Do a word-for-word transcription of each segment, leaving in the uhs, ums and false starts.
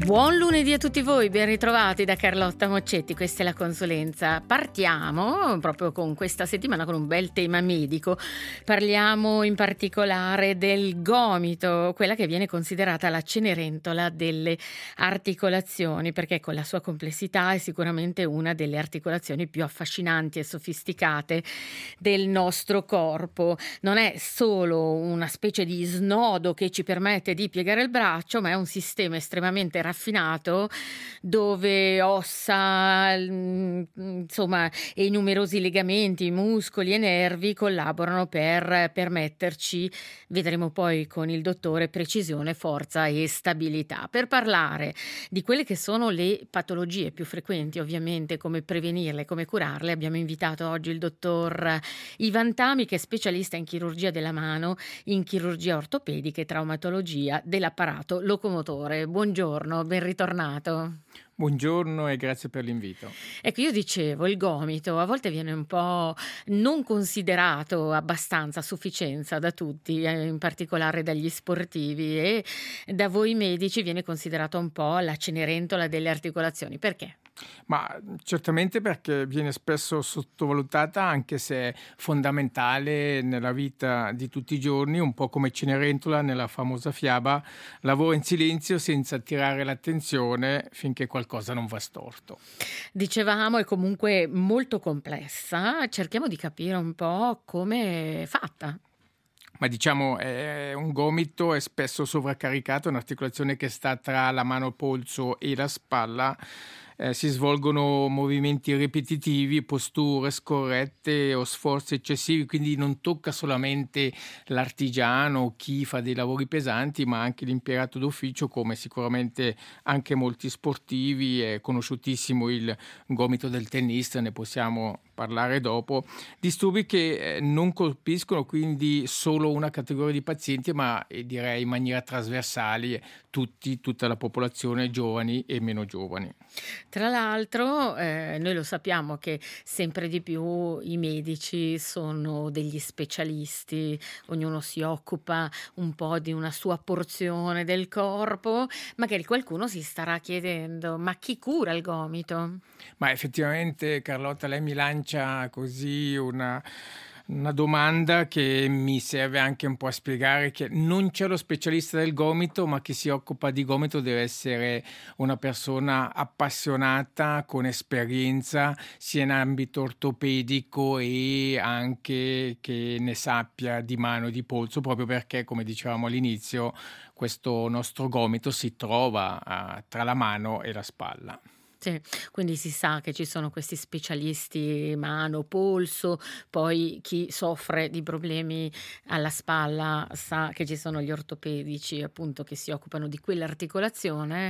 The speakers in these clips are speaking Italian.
Buon lunedì a tutti voi, ben ritrovati da Carlotta Moccetti, questa è la consulenza. Partiamo proprio con questa settimana con un bel tema medico. Parliamo in particolare del gomito, quella che viene considerata la cenerentola delle articolazioni, perché con la sua complessità è sicuramente una delle articolazioni più affascinanti e sofisticate del nostro corpo. Non è solo una specie di snodo che ci permette di piegare il braccio, ma è un sistema estremamente raffinato raffinato dove ossa, insomma, e i numerosi legamenti, muscoli e nervi collaborano per permetterci, vedremo poi con il dottore, precisione, forza e stabilità. Per parlare di quelle che sono le patologie più frequenti, ovviamente, come prevenirle, come curarle, abbiamo invitato oggi il dottor Ivan Tami, che è specialista in chirurgia della mano, in chirurgia ortopedica e traumatologia dell'apparato locomotore. Buongiorno, ben ritornato. Buongiorno e grazie per l'invito. Ecco, io dicevo, il gomito a volte viene un po' non considerato abbastanza a sufficienza da tutti, eh, in particolare dagli sportivi, e da voi medici viene considerato un po' la cenerentola delle articolazioni. Perché? Ma certamente perché viene spesso sottovalutata, anche se è fondamentale nella vita di tutti i giorni, un po' come Cenerentola nella famosa fiaba, lavora in silenzio senza attirare l'attenzione finché qualcosa non va storto. Dicevamo, è comunque molto complessa, cerchiamo di capire un po' come è fatta. Ma diciamo è un gomito è spesso sovraccaricato, è un'articolazione che sta tra la mano polso e la spalla. Eh, si svolgono movimenti ripetitivi, posture scorrette o sforzi eccessivi, quindi non tocca solamente l'artigiano o chi fa dei lavori pesanti, ma anche l'impiegato d'ufficio, come sicuramente anche molti sportivi. È conosciutissimo il gomito del tennista, ne possiamo parlare dopo. Disturbi che non colpiscono quindi solo una categoria di pazienti, ma eh, direi in maniera trasversale tutti, tutta la popolazione, giovani e meno giovani. Tra l'altro, eh, noi lo sappiamo che sempre di più i medici sono degli specialisti, ognuno si occupa un po' di una sua porzione del corpo, magari qualcuno si starà chiedendo: ma chi cura il gomito? Ma effettivamente, Carlotta, lei mi lancia così una... Una domanda che mi serve anche un po' a spiegare che non c'è lo specialista del gomito, ma chi si occupa di gomito deve essere una persona appassionata, con esperienza, sia in ambito ortopedico e anche che ne sappia di mano e di polso, proprio perché, come dicevamo all'inizio, questo nostro gomito si trova uh, tra la mano e la spalla. Sì, quindi si sa che ci sono questi specialisti mano, polso, poi chi soffre di problemi alla spalla sa che ci sono gli ortopedici, appunto, che si occupano di quell'articolazione.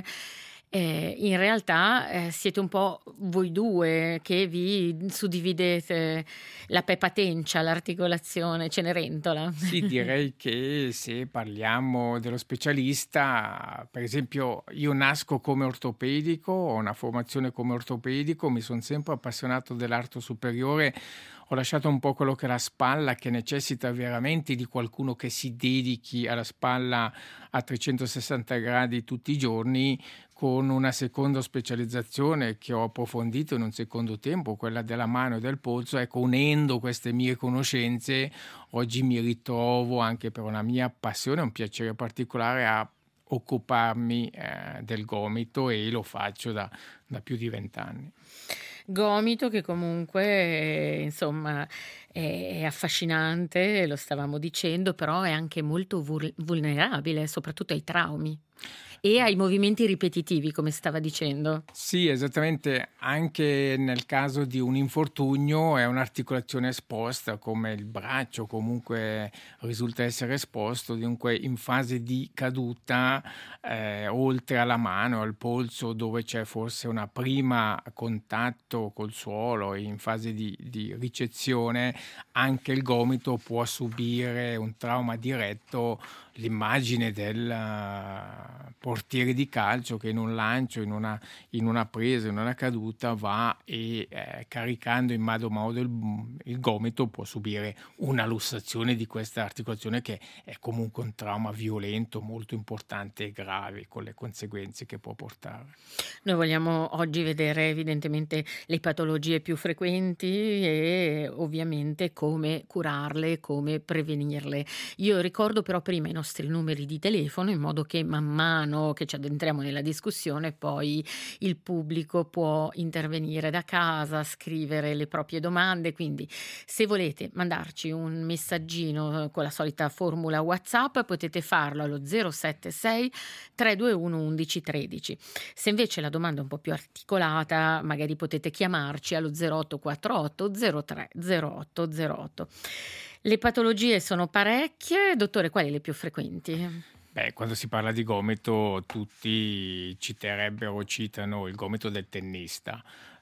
Eh, in realtà eh, siete un po' voi due che vi suddividete la peppa tencia, l'articolazione cenerentola. Sì, direi che se parliamo dello specialista, per esempio io nasco come ortopedico, ho una formazione come ortopedico, mi sono sempre appassionato dell'arto superiore, ho lasciato un po' quello che è la spalla, che necessita veramente di qualcuno che si dedichi alla spalla a trecentosessanta gradi tutti i giorni, con una seconda specializzazione che ho approfondito in un secondo tempo, quella della mano e del polso. Ecco, unendo queste mie conoscenze, oggi mi ritrovo anche per una mia passione, un piacere particolare a occuparmi eh, del gomito, e lo faccio da, da più di vent'anni. Gomito che comunque eh, insomma è affascinante, lo stavamo dicendo, però è anche molto vul- vulnerabile, soprattutto ai traumi e ai movimenti ripetitivi, come stava dicendo. Sì, esattamente, anche nel caso di un infortunio è un'articolazione esposta, come il braccio comunque risulta essere esposto, dunque in fase di caduta, eh, oltre alla mano, al polso, dove c'è forse una prima contatto col suolo, e in fase di, di ricezione, anche il gomito può subire un trauma diretto. L'immagine del portiere di calcio che in un lancio, in una, in una presa, in una caduta va e eh, caricando in modo modo il, il gomito può subire una lussazione di questa articolazione che è comunque un trauma violento molto importante e grave con le conseguenze che può portare. Noi vogliamo oggi vedere evidentemente le patologie più frequenti e ovviamente come curarle, come prevenirle. Io ricordo però prima i nostri numeri di telefono in modo che man mano che ci addentriamo nella discussione poi il pubblico può intervenire da casa, scrivere le proprie domande, quindi se volete mandarci un messaggino con la solita formula WhatsApp potete farlo allo zero sette sei tre due uno undici tredici. Se invece la domanda è un po' più articolata, magari potete chiamarci allo zero otto quattro otto zero tre zero otto zero otto. Le patologie sono parecchie, dottore, quali le più frequenti? Beh, quando si parla di gomito tutti citerebbero, citano il gomito del tennista.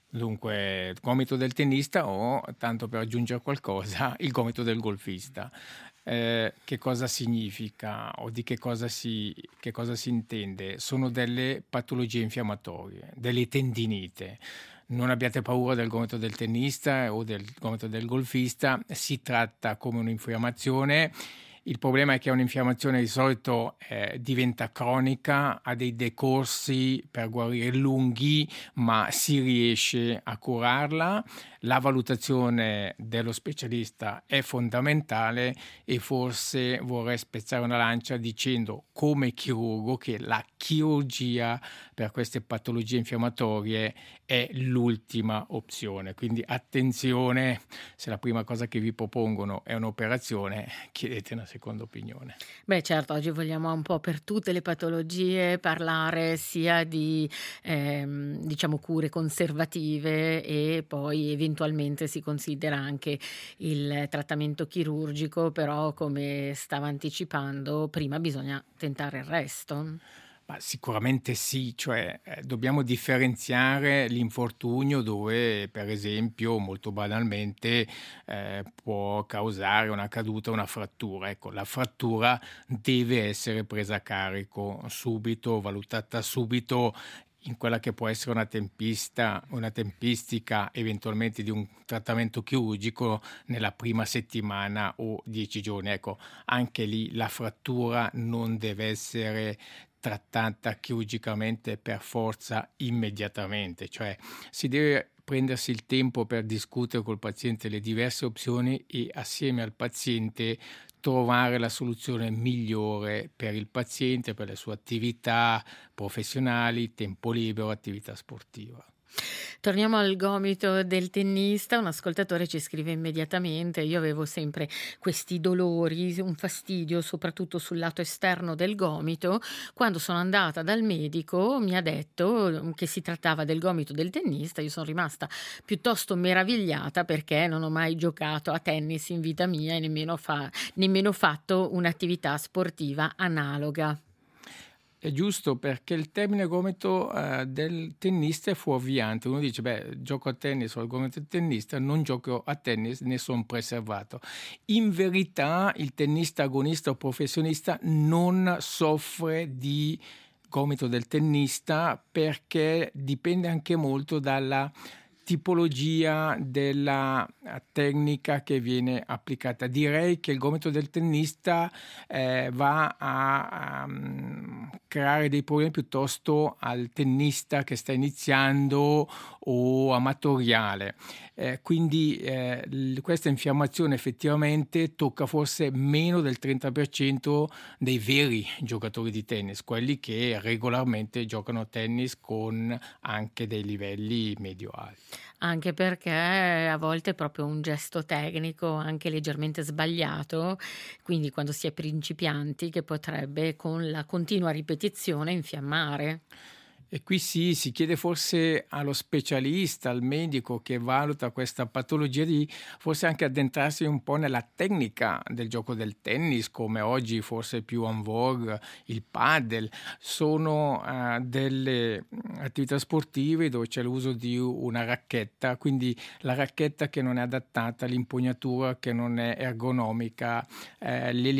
Dunque, gomito del tennista o, tanto per aggiungere qualcosa, il gomito del golfista. Eh, che cosa significa o di che cosa, si, che cosa si intende? Sono delle patologie infiammatorie, delle tendinite. Non abbiate paura del gomito del tennista o del gomito del golfista, si tratta come un'infiammazione. Il problema è che un'infiammazione di solito eh, diventa cronica, ha dei decorsi per guarire lunghi, ma si riesce a curarla. La valutazione dello specialista è fondamentale e forse vorrei spezzare una lancia dicendo come chirurgo che la chirurgia per queste patologie infiammatorie è l'ultima opzione. Quindi attenzione, se la prima cosa che vi propongono è un'operazione, chiedete una seconda opinione. Beh certo, oggi vogliamo un po' per tutte le patologie parlare sia di ehm, diciamo cure conservative e poi eventualmente si considera anche il trattamento chirurgico, però come stava anticipando prima bisogna tentare il resto. Ma sicuramente sì, cioè eh, dobbiamo differenziare l'infortunio dove, per esempio, molto banalmente eh, può causare una caduta, una frattura. Ecco, la frattura deve essere presa a carico subito, valutata subito in quella che può essere una tempista, una tempistica eventualmente di un trattamento chirurgico nella prima settimana o dieci giorni. Ecco, anche lì la frattura non deve essere trattata chirurgicamente per forza immediatamente, cioè si deve prendersi il tempo per discutere col paziente le diverse opzioni e assieme al paziente trovare la soluzione migliore per il paziente, per le sue attività professionali, tempo libero, attività sportiva. Torniamo al gomito del tennista, un ascoltatore ci scrive immediatamente: io avevo sempre questi dolori, un fastidio soprattutto sul lato esterno del gomito, quando sono andata dal medico mi ha detto che si trattava del gomito del tennista, io sono rimasta piuttosto meravigliata perché non ho mai giocato a tennis in vita mia e nemmeno, fa, nemmeno fatto un'attività sportiva analoga. È giusto perché il termine gomito eh, del tennista è fuorviante. Uno dice, beh, gioco a tennis o al gomito del tennista, non gioco a tennis, ne sono preservato. In verità il tennista agonista o professionista non soffre di gomito del tennista perché dipende anche molto dalla tipologia della tecnica che viene applicata. Direi che il gomito del tennista eh, va a, a um, creare dei problemi piuttosto al tennista che sta iniziando o amatoriale. Eh, quindi eh, l- questa infiammazione effettivamente tocca forse meno del trenta per cento dei veri giocatori di tennis, quelli che regolarmente giocano a tennis con anche dei livelli medio-alti. Anche perché a volte è proprio un gesto tecnico anche leggermente sbagliato, quindi quando si è principianti, che potrebbe con la continua ripetizione infiammare. E qui sì, si chiede forse allo specialista, al medico che valuta questa patologia di forse anche addentrarsi un po' nella tecnica del gioco del tennis, come oggi forse più en vogue il padel. Sono uh, delle attività sportive dove c'è l'uso di una racchetta, quindi la racchetta che non è adattata, l'impugnatura che non è ergonomica, eh, l'elic-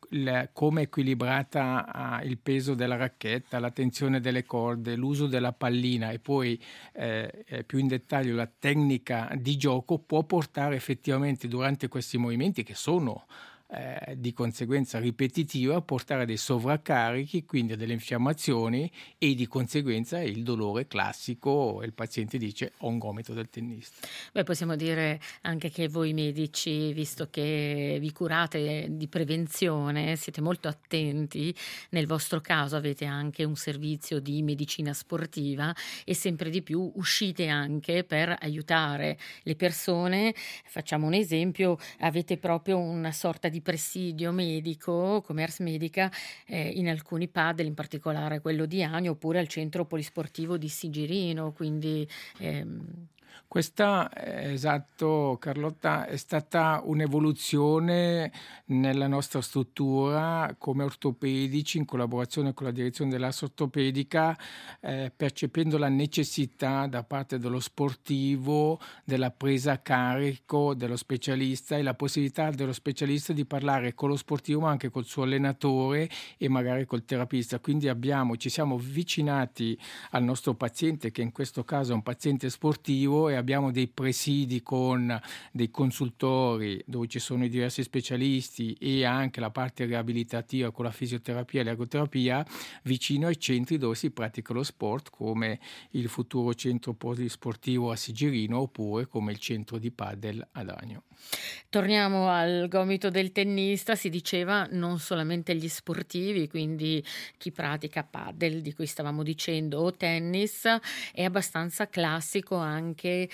il come è equilibrata ah, il peso della racchetta, la tensione delle corde, l'uso della pallina e poi eh, eh, più in dettaglio la tecnica di gioco può portare effettivamente durante questi movimenti che sono eh, di conseguenza ripetitivi a portare a dei sovraccarichi, quindi a delle infiammazioni e di conseguenza il dolore classico, il paziente dice ho un gomito del tennista. Beh, possiamo dire anche che voi medici, visto che vi curate di prevenzione, siete molto attenti, nel vostro caso avete anche un servizio di medicina sportiva e sempre di più uscite anche per aiutare le persone. Facciamo un esempio, avete proprio una sorta di presidio medico come Ars Medica eh, in alcuni padel, in particolare quello di Agno, oppure al centro polisportivo di Sigirino, quindi ehm, Questa, eh, esatto Carlotta, è stata un'evoluzione nella nostra struttura come ortopedici in collaborazione con la direzione dell'A S ortopedica, eh, percependo la necessità da parte dello sportivo della presa a carico dello specialista e la possibilità dello specialista di parlare con lo sportivo ma anche col suo allenatore e magari col terapista. Quindi abbiamo, ci siamo avvicinati al nostro paziente, che in questo caso è un paziente sportivo, e abbiamo dei presidi con dei consultori dove ci sono i diversi specialisti e anche la parte riabilitativa con la fisioterapia e l'ergoterapia vicino ai centri dove si pratica lo sport, come il futuro centro polisportivo a Sigirino oppure come il centro di padel ad Agno. Torniamo al gomito del tennista, si diceva non solamente gli sportivi, quindi chi pratica padel di cui stavamo dicendo o tennis, è abbastanza classico anche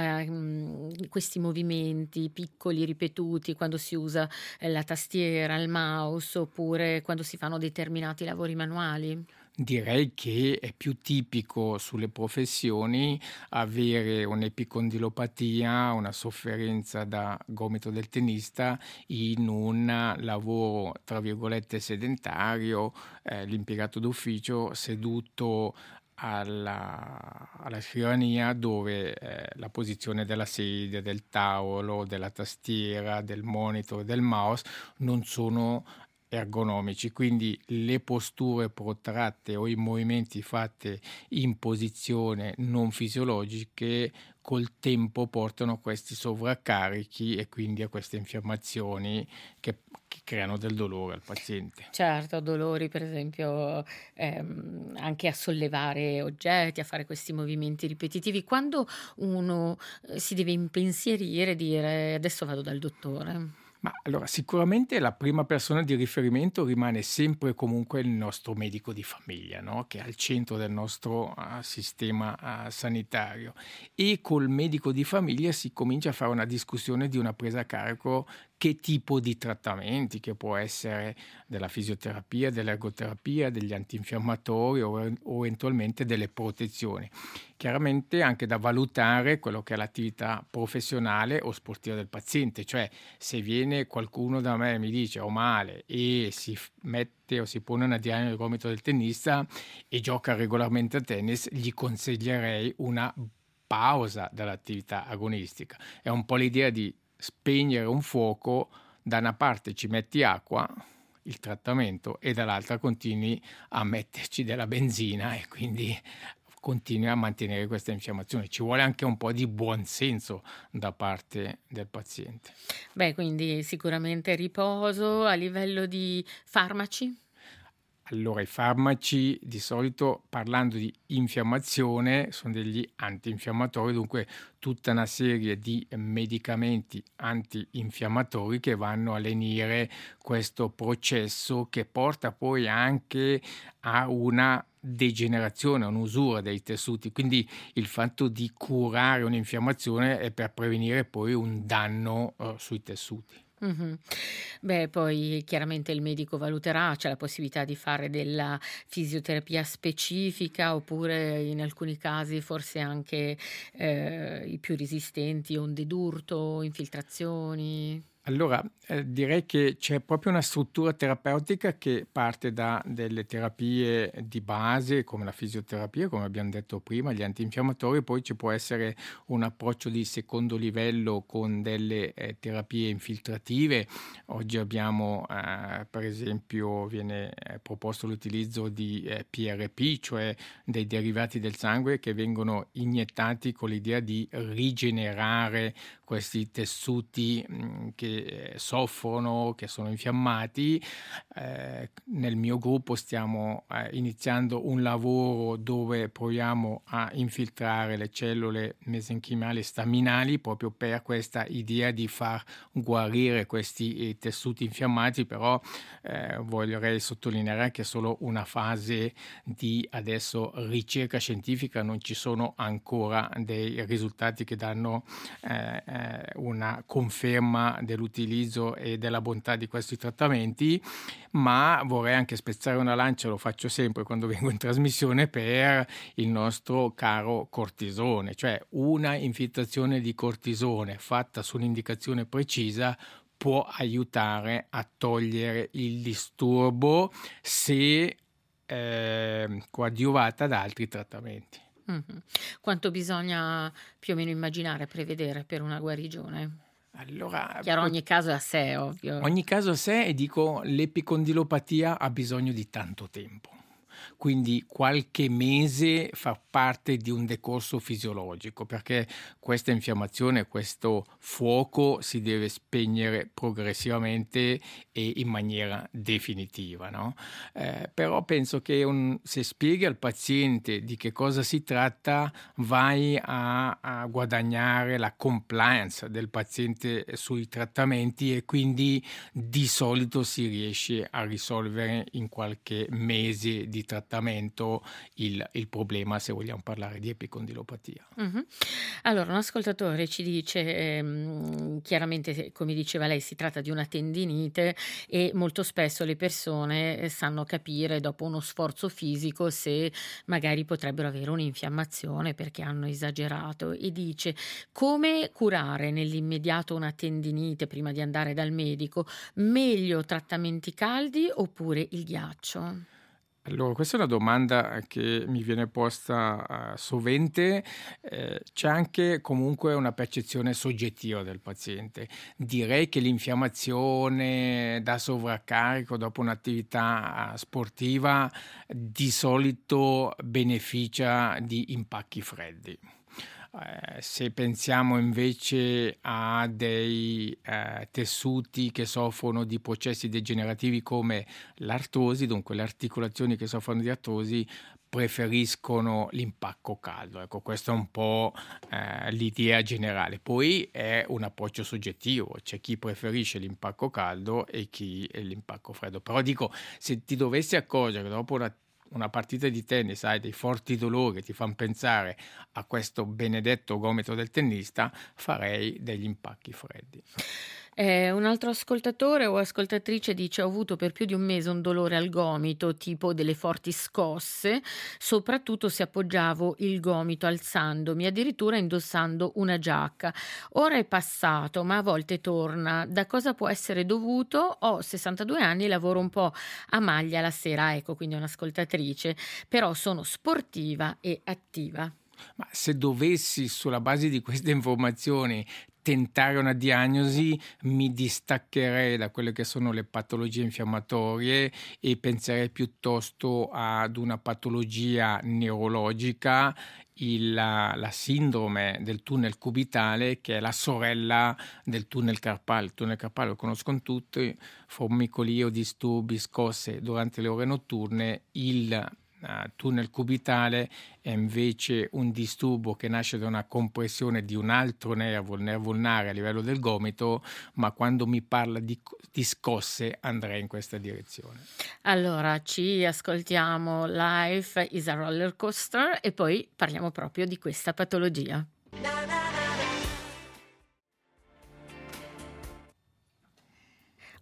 eh, questi movimenti piccoli ripetuti quando si usa eh, la tastiera, il mouse oppure quando si fanno determinati lavori manuali. Direi che è più tipico sulle professioni avere un'epicondilopatia, una sofferenza da gomito del tennista in un lavoro tra virgolette sedentario, eh, l'impiegato d'ufficio seduto alla, alla scrivania dove eh, la posizione della sedia, del tavolo, della tastiera, del monitor, del mouse non sono ergonomici, quindi le posture protratte o i movimenti fatti in posizione non fisiologiche col tempo portano a questi sovraccarichi e quindi a queste infiammazioni che, che creano del dolore al paziente. Certo, dolori per esempio ehm, anche a sollevare oggetti, a fare questi movimenti ripetitivi. Quando uno eh, si deve impensierire e dire adesso vado dal dottore? Ma allora, sicuramente la prima persona di riferimento rimane sempre comunque il nostro medico di famiglia, no? Che è al centro del nostro uh, sistema uh, sanitario, e col medico di famiglia si comincia a fare una discussione di una presa a carico, che tipo di trattamenti, che può essere della fisioterapia, dell'ergoterapia, degli antinfiammatori o, o eventualmente delle protezioni. Chiaramente anche da valutare quello che è l'attività professionale o sportiva del paziente, cioè se viene qualcuno da me e mi dice ho male e si mette o si pone una diagnosi del gomito del tennista e gioca regolarmente a tennis, gli consiglierei una pausa dall'attività agonistica. È un po' l'idea di spegnere un fuoco, da una parte ci metti acqua, il trattamento, e dall'altra continui a metterci della benzina e quindi continui a mantenere questa infiammazione. Ci vuole anche un po' di buonsenso da parte del paziente. Beh, quindi sicuramente riposo. A livello di farmaci? Allora, i farmaci di solito, parlando di infiammazione, sono degli antinfiammatori, dunque tutta una serie di medicamenti antinfiammatori che vanno a lenire questo processo che porta poi anche a una degenerazione, un'usura dei tessuti. Quindi il fatto di curare un'infiammazione è per prevenire poi un danno uh, sui tessuti. Mh-mh. Beh, poi chiaramente il medico valuterà, c'è la possibilità di fare della fisioterapia specifica oppure in alcuni casi forse anche, ehm, i più resistenti, onde d'urto, infiltrazioni. Allora, eh, direi che c'è proprio una struttura terapeutica che parte da delle terapie di base, come la fisioterapia, come abbiamo detto prima, gli antinfiammatori, poi ci può essere un approccio di secondo livello con delle eh, terapie infiltrative. Oggi abbiamo, eh, per esempio, viene eh, proposto l'utilizzo di eh, P R P, cioè dei derivati del sangue che vengono iniettati con l'idea di rigenerare questi tessuti mh, che eh, soffrono, che sono infiammati. Eh, nel mio gruppo stiamo eh, iniziando un lavoro dove proviamo a infiltrare le cellule mesenchimali staminali proprio per questa idea di far guarire questi eh, tessuti infiammati, però eh, vorrei sottolineare che è solo una fase di adesso ricerca scientifica, non ci sono ancora dei risultati che danno eh, una conferma dell'utilizzo e della bontà di questi trattamenti, ma vorrei anche spezzare una lancia, lo faccio sempre quando vengo in trasmissione, per il nostro caro cortisone, cioè una infiltrazione di cortisone fatta su un'indicazione precisa può aiutare a togliere il disturbo se eh, coadiuvata da altri trattamenti. Mm-hmm. Quanto bisogna più o meno immaginare, prevedere per una guarigione? Allora, chiaro, ogni caso è a sé, ovvio. Ogni caso a sé, e dico, l'epicondilopatia ha bisogno di tanto tempo. Quindi qualche mese fa parte di un decorso fisiologico, perché questa infiammazione, questo fuoco si deve spegnere progressivamente e in maniera definitiva, no? Eh, però penso che un, se spieghi al paziente di che cosa si tratta, vai a, a guadagnare la compliance del paziente sui trattamenti e quindi di solito si riesce a risolvere in qualche mese di trattamento il, il problema, se vogliamo parlare di epicondilopatia. Mm-hmm. Allora, un ascoltatore ci dice, ehm, chiaramente, come diceva lei, si tratta di una tendinite e molto spesso le persone sanno capire dopo uno sforzo fisico se magari potrebbero avere un'infiammazione perché hanno esagerato, e dice: come curare nell'immediato una tendinite prima di andare dal medico? Meglio trattamenti caldi oppure il ghiaccio? Allora, questa è una domanda che mi viene posta uh, sovente. Eh, c'è anche comunque una percezione soggettiva del paziente. Direi che l'infiammazione da sovraccarico dopo un'attività sportiva di solito beneficia di impacchi freddi. Eh, se pensiamo invece a dei eh, tessuti che soffrono di processi degenerativi come l'artrosi, dunque le articolazioni che soffrono di artrosi, preferiscono l'impacco caldo. Ecco, questa è un po' eh, l'idea generale. Poi è un approccio soggettivo, c'è chi preferisce l'impacco caldo e chi l'impacco freddo. Però dico, se ti dovessi accorgere che dopo una una partita di tennis hai dei forti dolori che ti fanno pensare a questo benedetto gomito del tennista, farei degli impacchi freddi. Eh, un altro ascoltatore o ascoltatrice dice: ho avuto per più di un mese un dolore al gomito, tipo delle forti scosse, soprattutto se appoggiavo il gomito alzandomi, addirittura indossando una giacca. Ora è passato, ma a volte torna. Da cosa può essere dovuto? Ho sessantadue anni e lavoro un po' a maglia la sera, ecco, quindi un'ascoltatrice, però sono sportiva e attiva. Ma se dovessi, sulla base di queste informazioni, tentare una diagnosi, mi distaccherei da quelle che sono le patologie infiammatorie e penserei piuttosto ad una patologia neurologica, il, la, la sindrome del tunnel cubitale, che è la sorella del tunnel carpale. Il tunnel carpale lo conoscono tutti: formicolio, disturbi, scosse durante le ore notturne. Il Uh, tunnel cubitale è invece un disturbo che nasce da una compressione di un altro nervo, il nervo ulnare a livello del gomito, ma quando mi parla di, di scosse andrei in questa direzione. Allora, ci ascoltiamo Life is a Roller Coaster e poi parliamo proprio di questa patologia.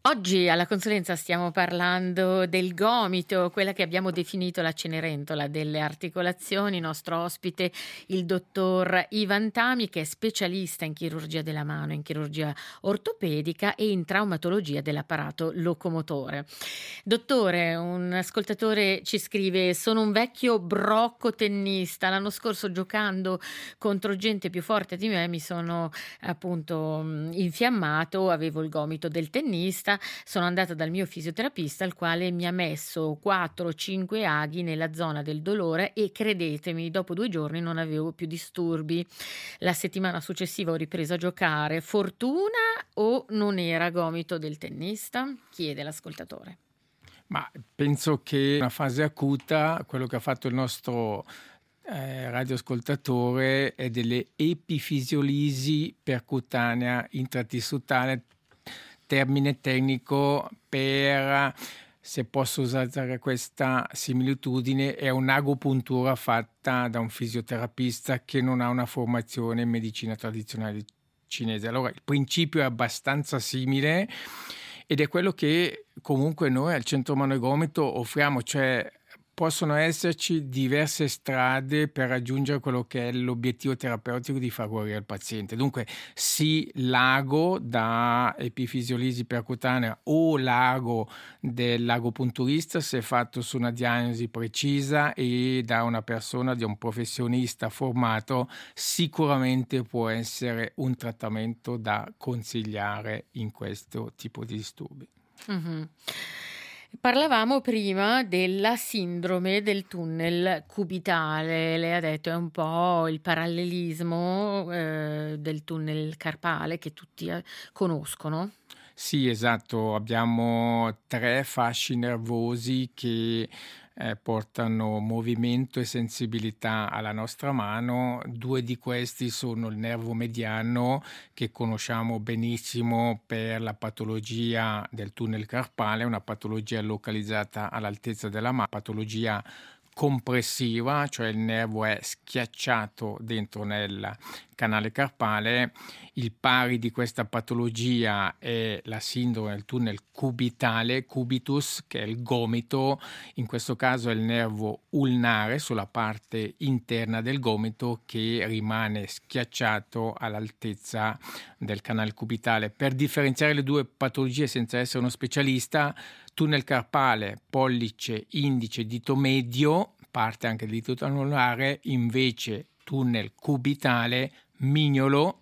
Oggi alla consulenza stiamo parlando del gomito, quella che abbiamo definito la Cenerentola delle articolazioni. Nostro ospite il dottor Ivan Tami, che è specialista in chirurgia della mano, in chirurgia ortopedica e in traumatologia dell'apparato locomotore. Dottore, un ascoltatore ci scrive: sono un vecchio brocco tennista, l'anno scorso giocando contro gente più forte di me mi sono appunto infiammato, avevo il gomito del tennista. Sono andata dal mio fisioterapista, il quale mi ha messo quattro cinque aghi nella zona del dolore e credetemi, dopo due giorni non avevo più disturbi. La settimana successiva ho ripreso a giocare. Fortuna o non era gomito del tennista? Chiede l'ascoltatore. Ma penso che una fase acuta, quello che ha fatto il nostro eh, radioascoltatore, è delle epifisiolisi percutanea intratissutale, termine tecnico per, se posso usare questa similitudine, è un'agopuntura fatta da un fisioterapista che non ha una formazione in medicina tradizionale cinese. Allora il principio è abbastanza simile ed è quello che comunque noi al Centro Mano e Gomito offriamo, cioè possono esserci diverse strade per raggiungere quello che è l'obiettivo terapeutico di far guarire il paziente. Dunque sì, l'ago da epifisiolisi percutanea o l'ago dell'agopunturista, se fatto su una diagnosi precisa e da una persona, di un professionista formato, sicuramente può essere un trattamento da consigliare in questo tipo di disturbi. Mm-hmm. Parlavamo prima della sindrome del tunnel cubitale. Lei ha detto è un po' il parallelismo eh, del tunnel carpale che tutti eh, conoscono. Sì, esatto, abbiamo tre fasci nervosi che eh, portano movimento e sensibilità alla nostra mano. Due di questi sono il nervo mediano, che conosciamo benissimo per la patologia del tunnel carpale, una patologia localizzata all'altezza della mano, patologia compressiva, cioè il nervo è schiacciato dentro nel canale carpale. Il pari di questa patologia è la sindrome del tunnel cubitale, cubitus, che è il gomito. In questo caso è il nervo ulnare sulla parte interna del gomito che rimane schiacciato all'altezza del canale cubitale. Per differenziare le due patologie senza essere uno specialista, tunnel carpale, pollice, indice, dito medio, parte anche del dito anulare, invece tunnel cubitale, mignolo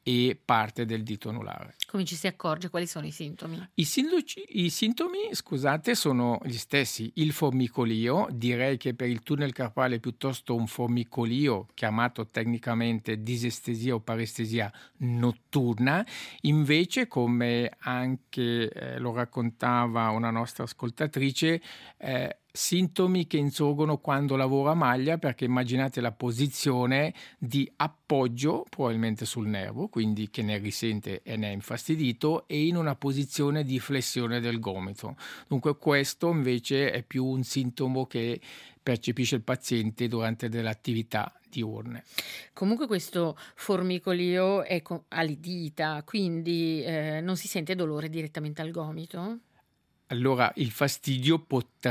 e parte del dito anulare. Come ci si accorge? Quali sono i sintomi? I, sindoci, I sintomi, scusate, sono gli stessi. Il formicolio, direi che per il tunnel carpale è piuttosto un formicolio chiamato tecnicamente disestesia o parestesia notturna. Invece, come anche eh, lo raccontava una nostra ascoltatrice, eh, sintomi che insorgono quando lavora a maglia, perché immaginate la posizione di appoggio probabilmente sul nervo, quindi che ne risente e ne è infastidito, e in una posizione di flessione del gomito. Dunque questo invece è più un sintomo che percepisce il paziente durante delle attività diurne. Comunque questo formicolio è all'idita, quindi eh, non si sente dolore direttamente al gomito? Allora il fastidio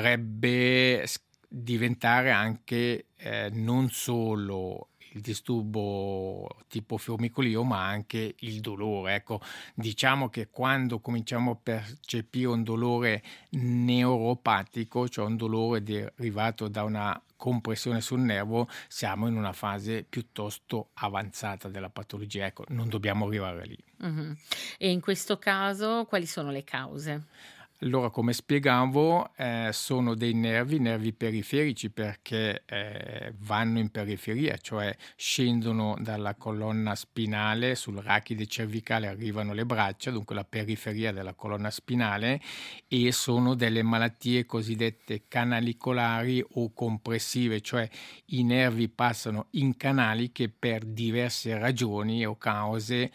potrebbe diventare anche eh, non solo il disturbo tipo formicolio, ma anche il dolore. Ecco, diciamo che quando cominciamo a percepire un dolore neuropatico, cioè un dolore derivato da una compressione sul nervo, siamo in una fase piuttosto avanzata della patologia. Ecco, non dobbiamo arrivare lì. Uh-huh. E in questo caso quali sono le cause? Allora, come spiegavo, eh, sono dei nervi, nervi periferici, perché eh, vanno in periferia, cioè scendono dalla colonna spinale, sul rachide cervicale arrivano le braccia, dunque la periferia della colonna spinale, e sono delle malattie cosiddette canalicolari o compressive, cioè i nervi passano in canali che per diverse ragioni o cause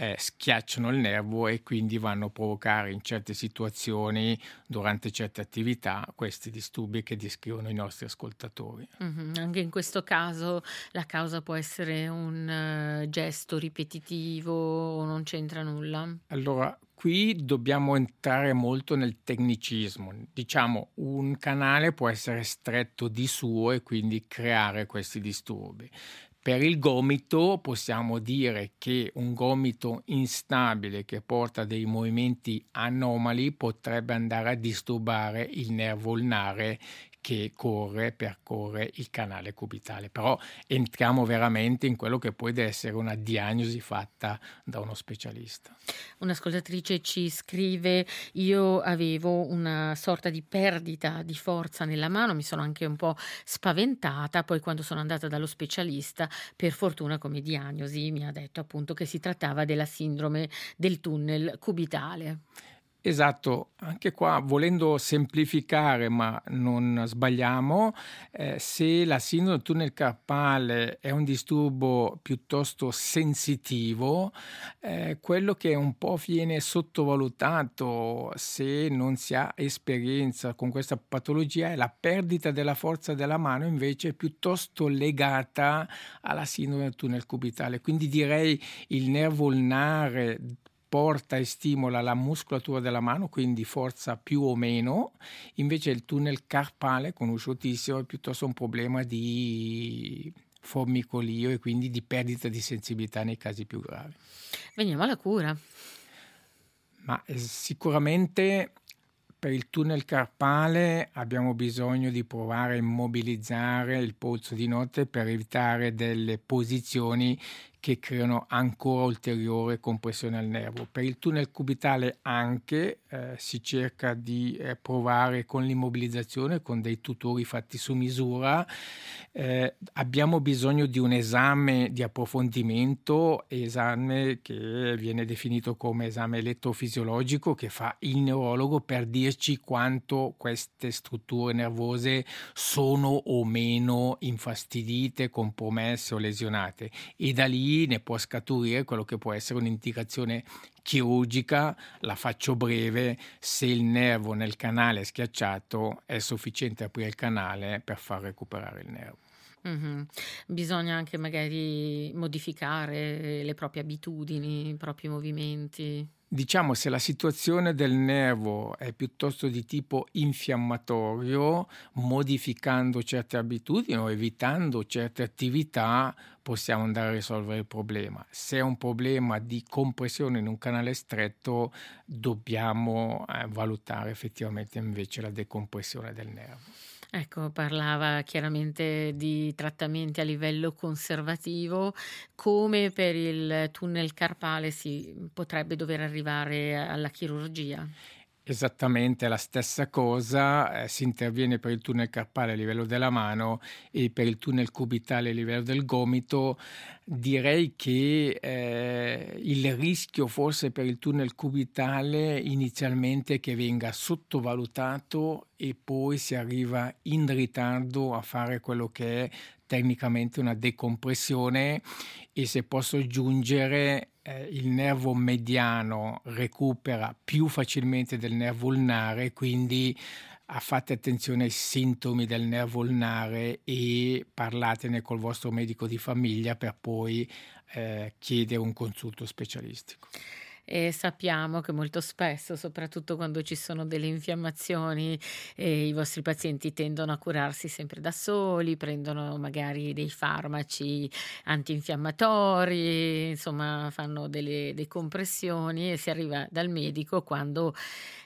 eh, schiacciano il nervo e quindi vanno a provocare in certe situazioni, durante certe attività, questi disturbi che descrivono i nostri ascoltatori. Mh-mh. Anche in questo caso la causa può essere un eh, gesto ripetitivo o non c'entra nulla? Allora, qui dobbiamo entrare molto nel tecnicismo. Diciamo, un canale può essere stretto di suo e quindi creare questi disturbi. Per il gomito possiamo dire che un gomito instabile che porta dei movimenti anomali potrebbe andare a disturbare il nervo ulnare che corre, percorre il canale cubitale. Però entriamo veramente in quello che poi deve essere una diagnosi fatta da uno specialista. Un'ascoltatrice ci scrive: io avevo una sorta di perdita di forza nella mano, mi sono anche un po' spaventata, poi quando sono andata dallo specialista, per fortuna come diagnosi mi ha detto appunto che si trattava della sindrome del tunnel cubitale. Esatto, anche qua volendo semplificare ma non sbagliamo, eh, se la sindrome del tunnel carpale è un disturbo piuttosto sensitivo, eh, quello che un po' viene sottovalutato se non si ha esperienza con questa patologia è la perdita della forza della mano, invece piuttosto legata alla sindrome del tunnel cubitale. Quindi direi il nervo ulnare porta e stimola la muscolatura della mano, quindi forza più o meno, invece il tunnel carpale, conosciutissimo, è piuttosto un problema di formicolio e quindi di perdita di sensibilità nei casi più gravi. Veniamo alla cura. Ma eh, sicuramente per il tunnel carpale abbiamo bisogno di provare a immobilizzare il polso di notte per evitare delle posizioni che creano ancora ulteriore compressione al nervo. Per il tunnel cubitale anche eh, si cerca di eh, provare con l'immobilizzazione, con dei tutori fatti su misura. Eh, abbiamo bisogno di un esame di approfondimento, esame che viene definito come esame elettrofisiologico, che fa il neurologo per dirci quanto queste strutture nervose sono o meno infastidite, compromesse o lesionate, e da lì ne può scaturire quello che può essere un'indicazione chirurgica. La faccio breve: se il nervo nel canale è schiacciato è sufficiente aprire il canale per far recuperare il nervo. Mh-mh. Bisogna anche magari modificare le proprie abitudini, i propri movimenti. Diciamo, se la situazione del nervo è piuttosto di tipo infiammatorio, modificando certe abitudini o evitando certe attività, possiamo andare a risolvere il problema. Se è un problema di compressione in un canale stretto, dobbiamo eh, valutare effettivamente invece la decompressione del nervo. Ecco, parlava chiaramente di trattamenti a livello conservativo, come per il tunnel carpale si potrebbe dover arrivare alla chirurgia. Esattamente la stessa cosa, eh, si interviene per il tunnel carpale a livello della mano e per il tunnel cubitale a livello del gomito. Direi che eh, il rischio forse per il tunnel cubitale inizialmente è che venga sottovalutato e poi si arriva in ritardo a fare quello che è tecnicamente una decompressione, e se posso aggiungere eh, il nervo mediano recupera più facilmente del nervo ulnare, quindi ah, fate attenzione ai sintomi del nervo ulnare e parlatene col vostro medico di famiglia per poi eh, chiedere un consulto specialistico. E sappiamo che molto spesso, soprattutto quando ci sono delle infiammazioni, eh, i vostri pazienti tendono a curarsi sempre da soli, prendono magari dei farmaci antinfiammatori, insomma fanno delle decompressioni e si arriva dal medico quando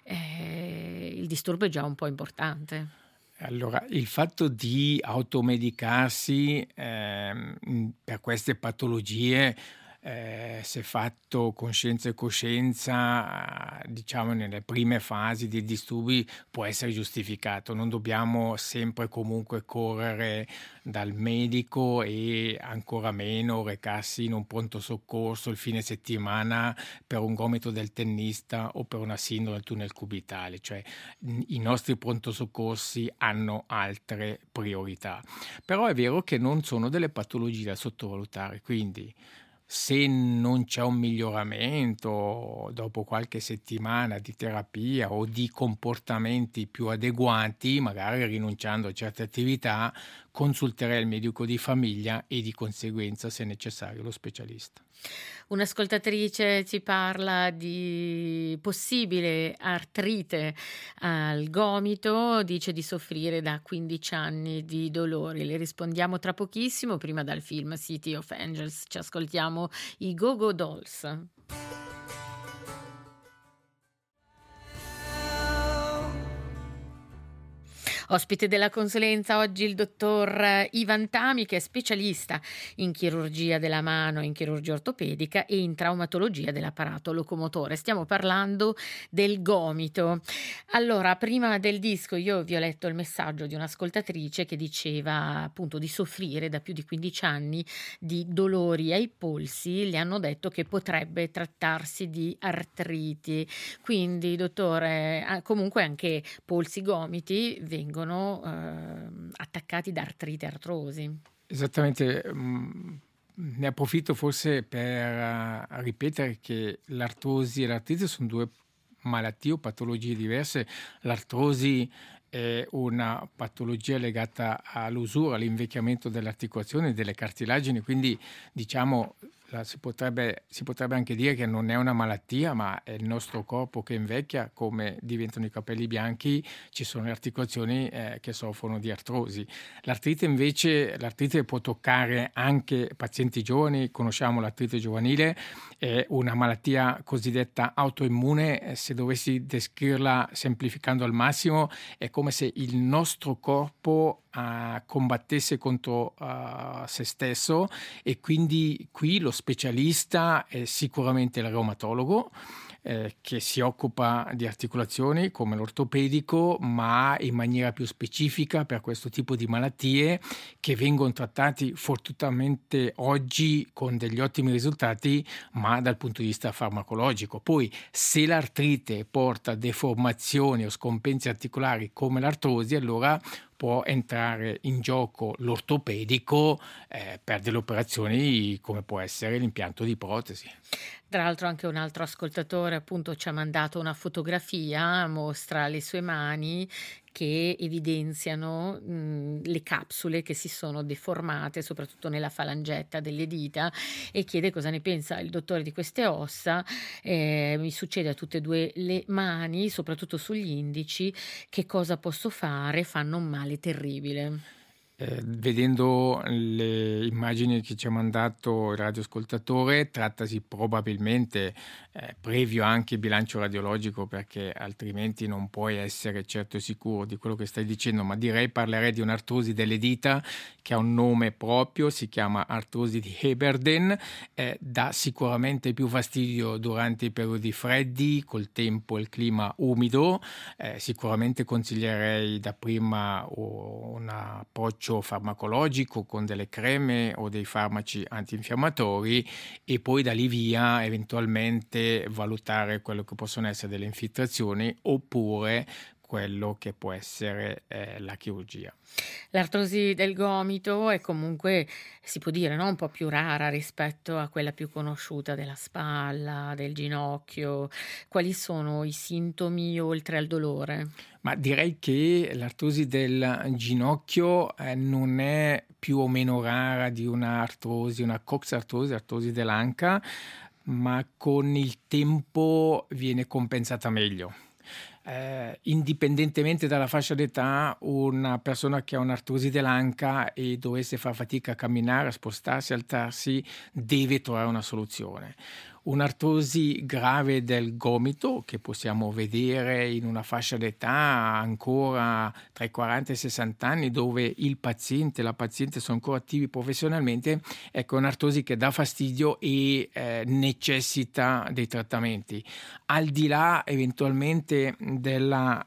eh, il disturbo è già un po' importante. Allora, il fatto di automedicarsi ehm, per queste patologie, eh, se fatto con scienza e coscienza, eh, diciamo nelle prime fasi dei disturbi, può essere giustificato. Non dobbiamo sempre comunque correre dal medico e ancora meno recarsi in un pronto soccorso il fine settimana per un gomito del tennista o per una sindrome del tunnel cubitale. Cioè, i nostri pronto soccorsi hanno altre priorità. Però è vero che non sono delle patologie da sottovalutare, quindi Se non c'è un miglioramento dopo qualche settimana di terapia o di comportamenti più adeguati, magari rinunciando a certe attività, consulterei il medico di famiglia e di conseguenza, se necessario, lo specialista. Un'ascoltatrice ci parla di possibile artrite al gomito, dice di soffrire da quindici anni di dolori. Le rispondiamo tra pochissimo, prima dal film City of Angels. Ci ascoltiamo i Go-Go Dolls. Ospite della consulenza oggi il dottor Ivan Tami, che è specialista in chirurgia della mano, in chirurgia ortopedica e in traumatologia dell'apparato locomotore. Stiamo parlando del gomito. Allora, prima del disco io vi ho letto il messaggio di un'ascoltatrice che diceva appunto di soffrire da più di quindici anni di dolori ai polsi. Le hanno detto che potrebbe trattarsi di artriti. Quindi, dottore, comunque anche polsi, gomiti vengono Eh, attaccati da artrite e artrosi. Esattamente, mh, ne approfitto forse per uh, ripetere che l'artrosi e l'artrite sono due malattie o patologie diverse. L'artrosi è una patologia legata all'usura, all'invecchiamento delle articolazioni e delle cartilagini, quindi diciamo la, si, potrebbe, si potrebbe anche dire che non è una malattia, ma è il nostro corpo che invecchia. Come diventano i capelli bianchi, ci sono le articolazioni eh, che soffrono di artrosi. L'artrite invece, l'artrite può toccare anche pazienti giovani. Conosciamo l'artrite giovanile, è una malattia cosiddetta autoimmune. Se dovessi descriverla semplificando al massimo, è come se il nostro corpo uh, combattesse contro uh, se stesso, e quindi qui lo specialista è sicuramente il reumatologo, eh, che si occupa di articolazioni come l'ortopedico, ma in maniera più specifica per questo tipo di malattie, che vengono trattati fortunatamente oggi con degli ottimi risultati, ma dal punto di vista farmacologico. Poi, se l'artrite porta deformazioni o scompensi articolari come l'artrosi, allora può entrare in gioco l'ortopedico eh, per delle operazioni come può essere l'impianto di protesi. Tra l'altro anche un altro ascoltatore appunto ci ha mandato una fotografia, mostra le sue mani che evidenziano mh, le capsule che si sono deformate, soprattutto nella falangetta delle dita, e chiede cosa ne pensa il dottore di queste ossa. Eh, mi succede a tutte e due le mani, soprattutto sugli indici, che cosa posso fare? Fanno un male terribile. Eh, vedendo le immagini che ci ha mandato il radioascoltatore, trattasi probabilmente, eh, previo anche il bilancio radiologico, perché altrimenti non puoi essere certo sicuro di quello che stai dicendo, ma direi parlerei di un'artrosi delle dita che ha un nome proprio, si chiama artrosi di Heberden, eh, dà sicuramente più fastidio durante i periodi freddi, col tempo e il clima umido. Eh, sicuramente consiglierei dapprima un approccio farmacologico con delle creme o dei farmaci antinfiammatori, e poi da lì via eventualmente valutare quello che possono essere delle infiltrazioni oppure quello che può essere eh, la chirurgia. L'artrosi del gomito è comunque, si può dire, no? Un po' più rara rispetto a quella più conosciuta della spalla, del ginocchio. Quali sono i sintomi oltre al dolore? Ma direi che l'artrosi del ginocchio eh, non è più o meno rara di una artrosi, una coxartrosi, artrosi dell'anca, ma con il tempo viene compensata meglio. Eh, indipendentemente dalla fascia d'età, una persona che ha un'artrosi dell'anca e dovesse far fatica a camminare, a spostarsi, alzarsi, deve trovare una soluzione. Un'artrosi grave del gomito, che possiamo vedere in una fascia d'età ancora tra i quaranta e i sessanta anni, dove il paziente e la paziente sono ancora attivi professionalmente, ecco, è un'artrosi che dà fastidio e eh, necessita dei trattamenti. Al di là eventualmente della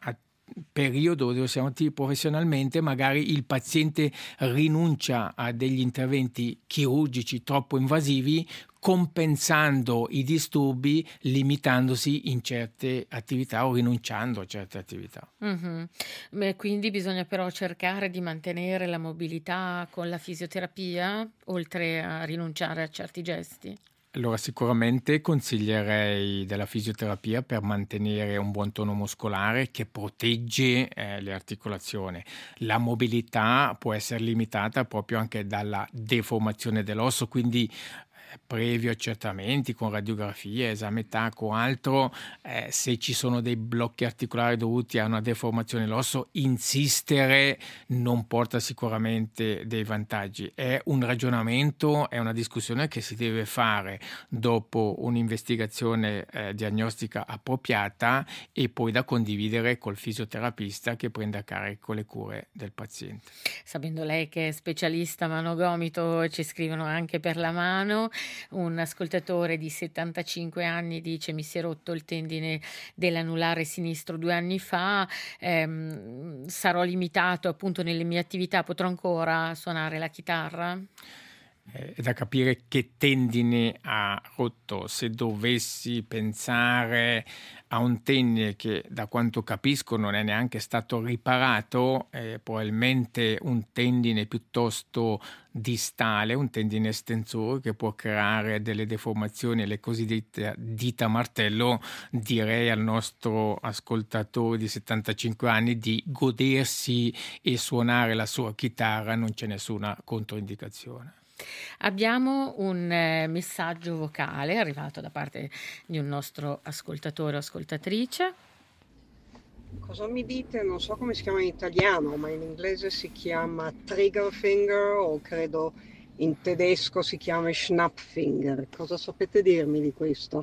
periodo dove siamo attivi professionalmente magari il paziente rinuncia a degli interventi chirurgici troppo invasivi, compensando i disturbi, limitandosi in certe attività o rinunciando a certe attività. Mhm. Beh, quindi bisogna però cercare di mantenere la mobilità con la fisioterapia, oltre a rinunciare a certi gesti. Allora sicuramente consiglierei della fisioterapia per mantenere un buon tono muscolare che protegge eh, le articolazioni. La mobilità può essere limitata proprio anche dalla deformazione dell'osso, quindi previ accertamenti con radiografie, esame TAC o altro, eh, se ci sono dei blocchi articolari dovuti a una deformazione dell'osso, insistere non porta sicuramente dei vantaggi. È un ragionamento, è una discussione che si deve fare dopo un'investigazione eh, diagnostica appropriata e poi da condividere col fisioterapista che prende a carico le cure del paziente. Sapendo lei che è specialista mano-gomito, ci scrivono anche per la mano. Un ascoltatore di settantacinque anni dice: mi si è rotto il tendine dell'anulare sinistro due anni fa, ehm, sarò limitato appunto nelle mie attività, potrò ancora suonare la chitarra? È da capire che tendine ha rotto. Se dovessi pensare a un tendine che, da quanto capisco, non è neanche stato riparato, eh, probabilmente un tendine piuttosto distale, un tendine estensore che può creare delle deformazioni, le cosiddette dita martello, direi al nostro ascoltatore di settantacinque anni di godersi e suonare la sua chitarra, non c'è nessuna controindicazione. Abbiamo un eh, messaggio vocale arrivato da parte di un nostro ascoltatore o ascoltatrice. Cosa mi dite? Non so come si chiama in italiano, ma in inglese si chiama trigger finger o credo in tedesco si chiama Schnappfinger. Cosa sapete dirmi di questo?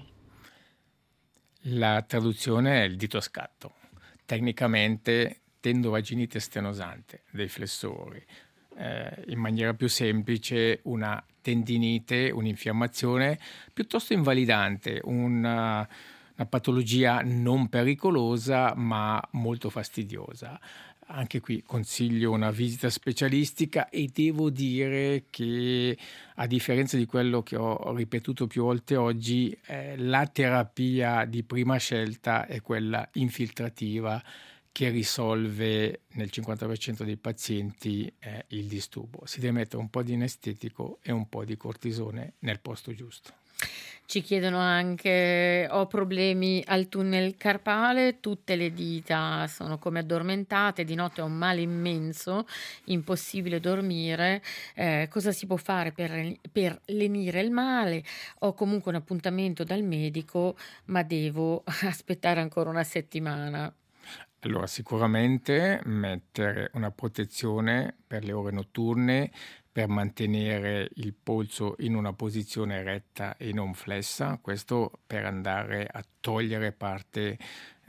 La traduzione è il dito a scatto. Tecnicamente tendovaginite stenosante dei flessori. Eh, in maniera più semplice una tendinite, un'infiammazione piuttosto invalidante, una, una patologia non pericolosa ma molto fastidiosa. Anche qui consiglio una visita specialistica e devo dire che, a differenza di quello che ho ripetuto più volte oggi, eh, la terapia di prima scelta è quella infiltrativa che risolve nel cinquanta per cento dei pazienti eh, il disturbo. Si deve mettere un po' di anestetico e un po' di cortisone nel posto giusto. Ci chiedono anche: ho problemi al tunnel carpale, tutte le dita sono come addormentate, di notte ho un male immenso, impossibile dormire, eh, cosa si può fare per, per lenire il male? Ho comunque un appuntamento dal medico, ma devo aspettare ancora una settimana. Allora, sicuramente mettere una protezione per le ore notturne per mantenere il polso in una posizione retta e non flessa, questo per andare a togliere parte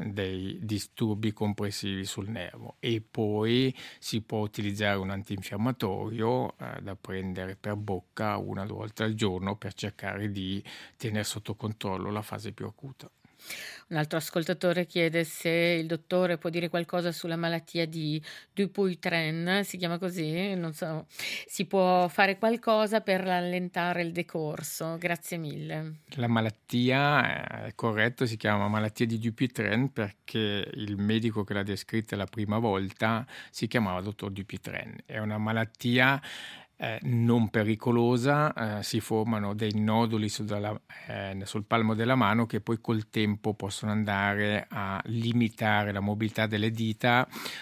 dei disturbi compressivi sul nervo. E poi si può utilizzare un antinfiammatorio eh, da prendere per bocca una o due volte al giorno per cercare di tenere sotto controllo la fase più acuta. Un altro ascoltatore chiede se il dottore può dire qualcosa sulla malattia di Dupuytren, si chiama così, non so, si può fare qualcosa per rallentare il decorso? Grazie mille. La malattia, è corretto, si chiama malattia di Dupuytren perché il medico che l'ha descritta la prima volta si chiamava dottor Dupuytren. È una malattia Eh, non pericolosa, eh, si formano dei noduli sul, dalla, eh, sul palmo della mano che poi col tempo possono andare a limitare la mobilità delle dita.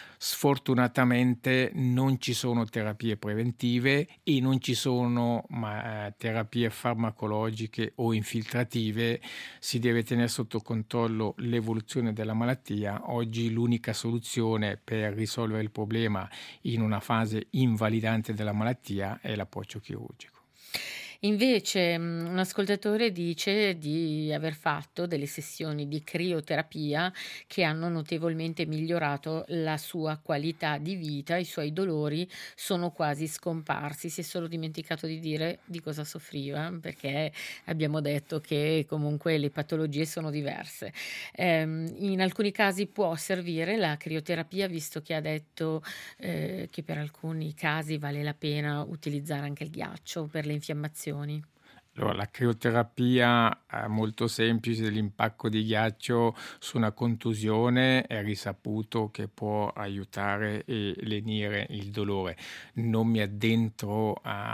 Sfortunatamente non ci sono terapie preventive e non ci sono ma, eh, terapie farmacologiche o infiltrative, si deve tenere sotto controllo l'evoluzione della malattia. Oggi l'unica soluzione per risolvere il problema in una fase invalidante della malattia è l'approccio chirurgico. Invece mh, un ascoltatore dice di aver fatto delle sessioni di crioterapia che hanno notevolmente migliorato la sua qualità di vita, i suoi dolori sono quasi scomparsi. Si è solo dimenticato di dire di cosa soffriva, perché abbiamo detto che comunque le patologie sono diverse. Ehm, in alcuni casi può servire la crioterapia, visto che ha detto eh, che per alcuni casi vale la pena utilizzare anche il ghiaccio per le infiammazioni. Allora, la crioterapia è molto semplice, dell'impacco di ghiaccio su una contusione è risaputo che può aiutare e lenire il dolore. Non mi addentro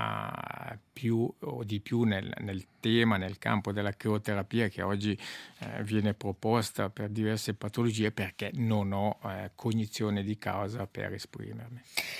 a più o di più nel, nel tema, nel campo della crioterapia che oggi eh, viene proposta per diverse patologie, perché non ho eh, cognizione di causa per esprimermi.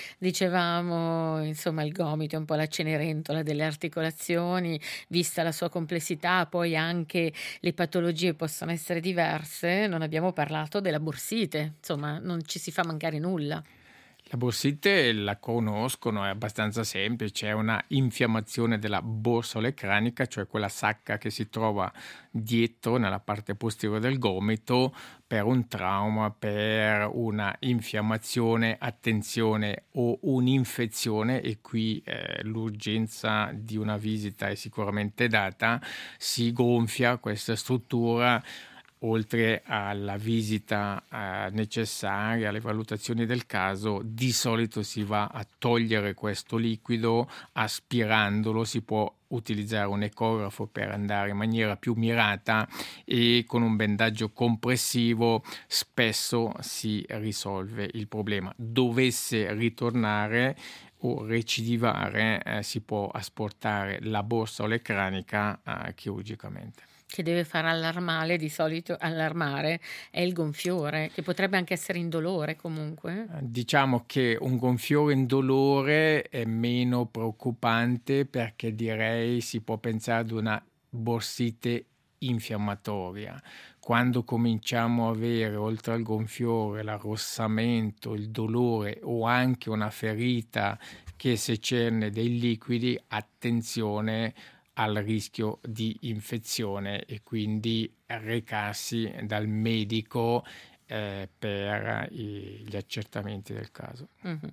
Dicevamo, insomma, il gomito è un po' la cenerentola delle articolazioni, vista la sua complessità, poi anche le patologie possono essere diverse. Non abbiamo parlato della bursite, insomma, non ci si fa mancare nulla. La bursite la conoscono, è abbastanza semplice, è una infiammazione della borsa olecranica, cioè quella sacca che si trova dietro nella parte posteriore del gomito per un trauma, per una infiammazione, attenzione, o un'infezione, e qui eh, l'urgenza di una visita è sicuramente data. Si gonfia questa struttura. Oltre alla visita eh, necessaria, alle valutazioni del caso, di solito si va a togliere questo liquido aspirandolo. Si può utilizzare un ecografo per andare in maniera più mirata, e con un bendaggio compressivo spesso si risolve il problema. Dovesse ritornare o recidivare, eh, si può asportare la borsa olecranica eh, chirurgicamente. Che deve far allarmare, di solito allarmare è il gonfiore, che potrebbe anche essere indolore comunque. Diciamo che un gonfiore indolore è meno preoccupante, perché direi si può pensare ad una borsite infiammatoria. Quando cominciamo a avere, oltre al gonfiore, l'arrossamento, il dolore o anche una ferita che secerne dei liquidi, attenzione al rischio di infezione, e quindi recarsi dal medico eh, per i, gli accertamenti del caso. Mm-hmm.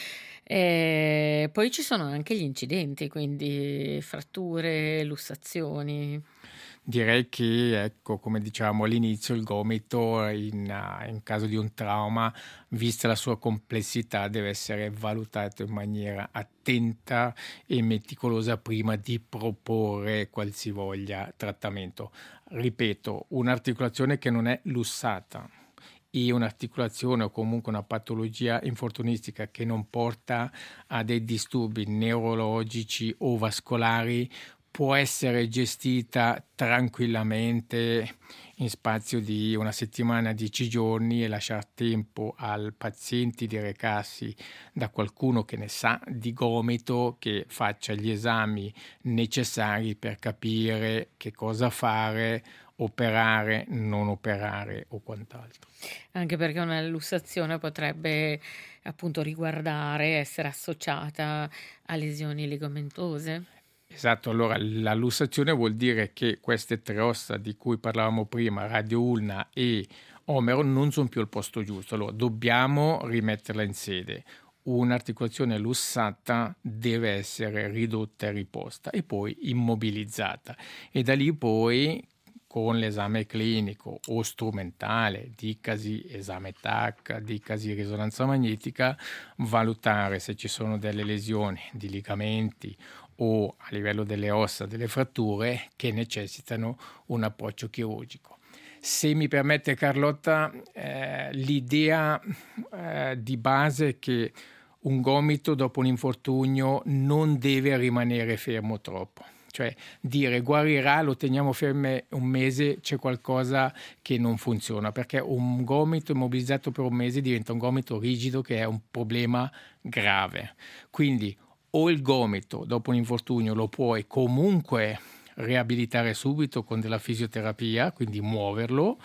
E poi ci sono anche gli incidenti, quindi fratture, lussazioni. Direi che, ecco, come dicevamo all'inizio, il gomito in, in caso di un trauma, vista la sua complessità, deve essere valutato in maniera attenta e meticolosa prima di proporre qualsivoglia trattamento. Ripeto, un'articolazione che non è lussata e un'articolazione o comunque una patologia infortunistica che non porta a dei disturbi neurologici o vascolari può essere gestita tranquillamente in spazio di una settimana, dieci giorni, e lasciare tempo al paziente di recarsi da qualcuno che ne sa di gomito, che faccia gli esami necessari per capire che cosa fare, operare, non operare o quant'altro. Anche perché una lussazione potrebbe appunto riguardare, essere associata a lesioni ligamentose. Esatto, allora la lussazione vuol dire che queste tre ossa di cui parlavamo prima, radio ulna e omero, non sono più al posto giusto. Allora dobbiamo rimetterla in sede. Un'articolazione lussata deve essere ridotta e riposta e poi immobilizzata, e da lì poi, con l'esame clinico o strumentale, dicasi esame T A C, dicasi risonanza magnetica, valutare se ci sono delle lesioni di ligamenti o a livello delle ossa, delle fratture che necessitano un approccio chirurgico. Se mi permette Carlotta, eh, l'idea eh, di base è che un gomito dopo un infortunio non deve rimanere fermo troppo. Cioè dire guarirà, lo teniamo fermo un mese, c'è qualcosa che non funziona, perché un gomito immobilizzato per un mese diventa un gomito rigido, che è un problema grave. Quindi o il gomito dopo un infortunio lo puoi comunque riabilitare subito con della fisioterapia, quindi muoverlo,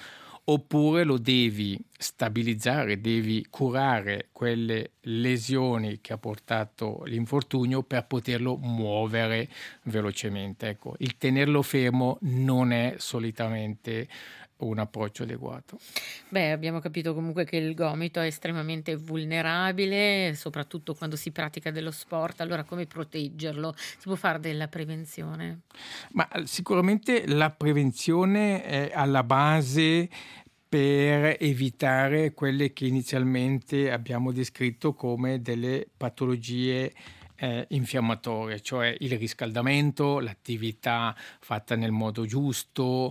oppure lo devi stabilizzare, devi curare quelle lesioni che ha portato l'infortunio per poterlo muovere velocemente. Ecco, il tenerlo fermo non è solitamente un approccio adeguato. Beh, abbiamo capito comunque che il gomito è estremamente vulnerabile, soprattutto quando si pratica dello sport. Allora, come proteggerlo? Si può fare della prevenzione? Ma sicuramente la prevenzione è alla base per evitare quelle che inizialmente abbiamo descritto come delle patologie Eh, infiammatorie, cioè il riscaldamento, l'attività fatta nel modo giusto,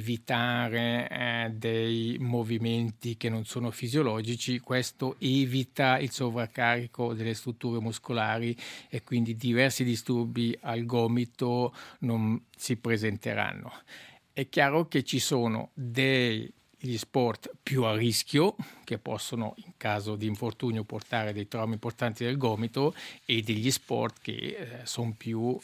evitare eh, dei movimenti che non sono fisiologici. Questo evita il sovraccarico delle strutture muscolari e quindi diversi disturbi al gomito non si presenteranno. È chiaro che ci sono dei gli sport più a rischio che possono in caso di infortunio portare dei traumi importanti del gomito e degli sport che eh, sono più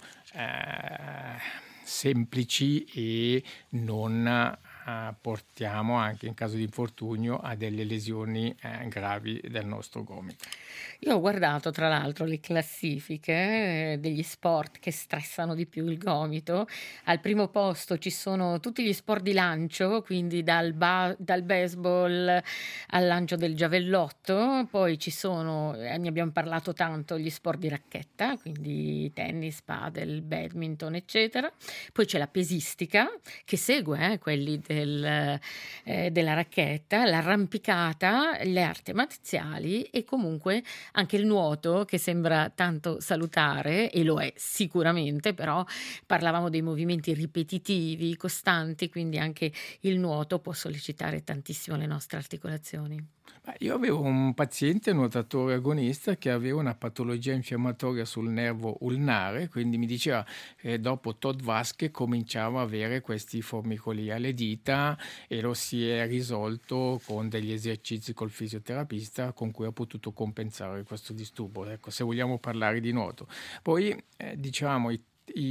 eh, semplici e non eh, portiamo anche in caso di infortunio a delle lesioni eh, gravi del nostro gomito. Io ho guardato tra l'altro le classifiche eh, degli sport che stressano di più il gomito. Al primo posto ci sono tutti gli sport di lancio, quindi dal, ba- dal baseball al lancio del giavellotto, poi ci sono, eh, ne abbiamo parlato tanto, gli sport di racchetta, quindi tennis, padel, badminton, eccetera. Poi c'è la pesistica che segue eh, quelli del, eh, della racchetta, l'arrampicata, le arti marziali e comunque anche il nuoto, che sembra tanto salutare e lo è sicuramente, però parlavamo dei movimenti ripetitivi, costanti, quindi anche il nuoto può sollecitare tantissimo le nostre articolazioni. Io avevo un paziente nuotatore agonista che aveva una patologia infiammatoria sul nervo ulnare, quindi mi diceva che dopo tot vasche cominciava a avere questi formicoli alle dita e lo si è risolto con degli esercizi col fisioterapista con cui ha potuto compensare questo disturbo. Ecco, se vogliamo parlare di nuoto. Poi eh, diciamo i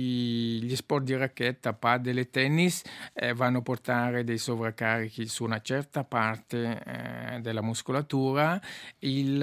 I, gli sport di racchetta, padel e tennis eh, vanno a portare dei sovraccarichi su una certa parte eh, della muscolatura. Il,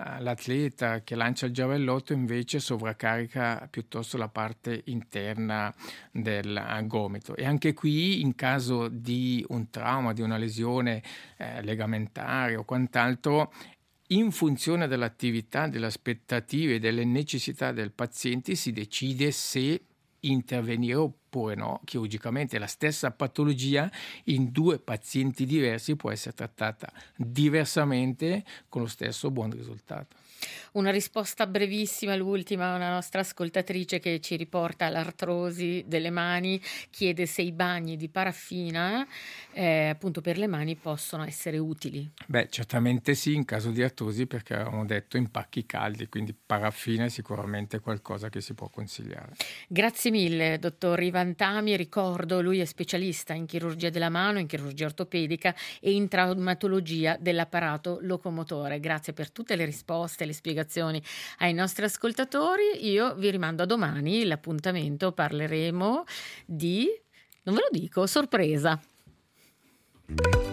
l'atleta che lancia il giavellotto invece sovraccarica piuttosto la parte interna del gomito, e anche qui in caso di un trauma, di una lesione eh, legamentare o quant'altro, in funzione dell'attività, delle aspettative e delle necessità del paziente si decide se intervenire oppure no chirurgicamente. La stessa patologia in due pazienti diversi può essere trattata diversamente con lo stesso buon risultato. Una risposta brevissima, l'ultima, una nostra ascoltatrice che ci riporta all'artrosi delle mani, chiede se i bagni di paraffina eh, appunto per le mani possono essere utili. Beh, certamente sì, in caso di artrosi, perché avevamo detto impacchi caldi, quindi paraffina è sicuramente qualcosa che si può consigliare. Grazie mille, dottor Ivan Tami. Ricordo, lui è specialista in chirurgia della mano, in chirurgia ortopedica e in traumatologia dell'apparato locomotore. Grazie per tutte le risposte, le spiegazioni ai nostri ascoltatori. Io vi rimando a domani, l'appuntamento, parleremo di, non ve lo dico, sorpresa.